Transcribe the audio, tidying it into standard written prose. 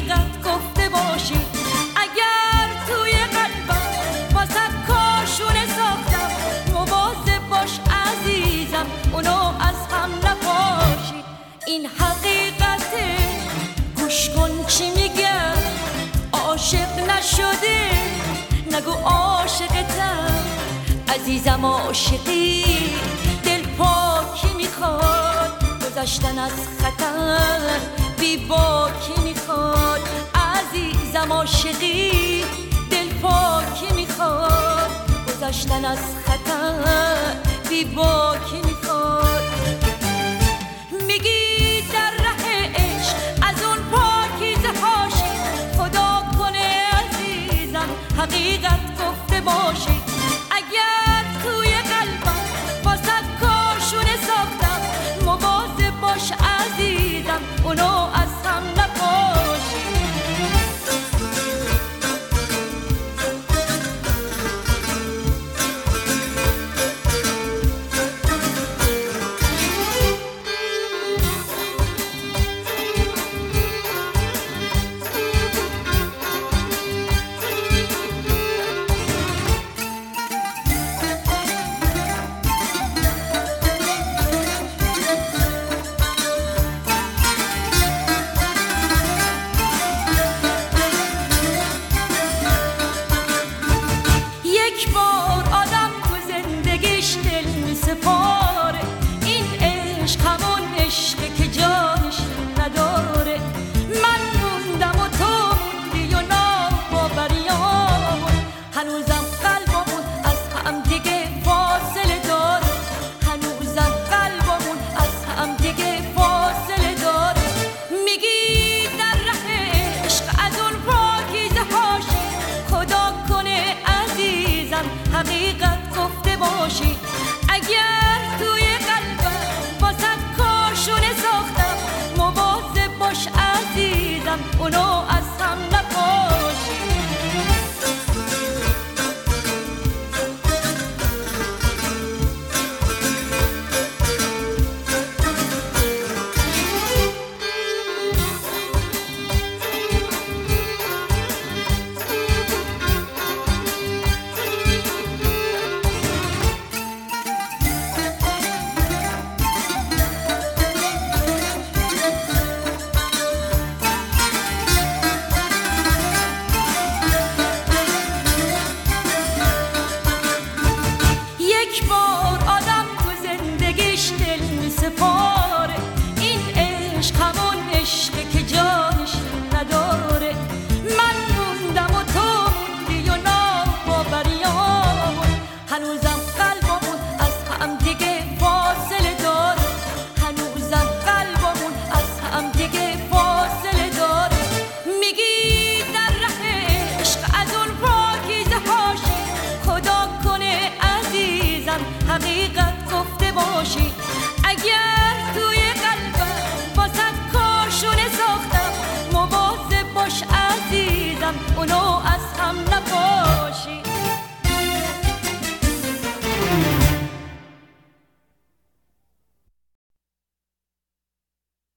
حقیقت گفته باشی. اگر توی قلبم واسه کاشونه ساختم، مواظب باش عزیزم اونو از هم نپاشی. این حقیقته، گوش کن چی میگم. عاشق نشده نگو عاشقتم، عزیزم عاشقی دل پاکی میخواد، گذشتن از خطر بی باکی میخواد. عزیزم عاشقی دل پاکی میخواد، گذشتن از خطر بی باکی میخواد. میگی در ره عشق از اون پاکیزه هاشی، خدا کنه عزیزم حقیقت گفته باشی. اگر توی قلبم واسه کاشونه ساختم، مواظب باش عزیزم اونو از هم نپاشی. یک بار آدم تو زندگیش دل سپاره، این عشق همون عشقه که جانش نداره. من موندم و تو موندی و ناباوریامون، هنوزم قلبمون از هم دیگه فاصله داره، هنوزم قلبمون از هم دیگه فاصله داره. میگی در ره عشق از اون پاکیزه هاشی، خدا کنه عزیزم حقیقت گفته باشی. اگر توی قلبم واسه کاشونه ساختم، مواظب باش عزیزم اونو از هم نپاشی. یک بار آدم تو زندگیش دل سپاره، این عشق همون عشقه که جانش نداره. من موندم و تو موندی و ناباوریامون، هنوزم قلبمون از هم دیگه فاصله داره، هنوزم قلبمون از هم دیگه فاصله داره. میگی در ره عشق از اون پاکیزه هاشی، خدا کنه عزیزم حقیقت گفته باشی.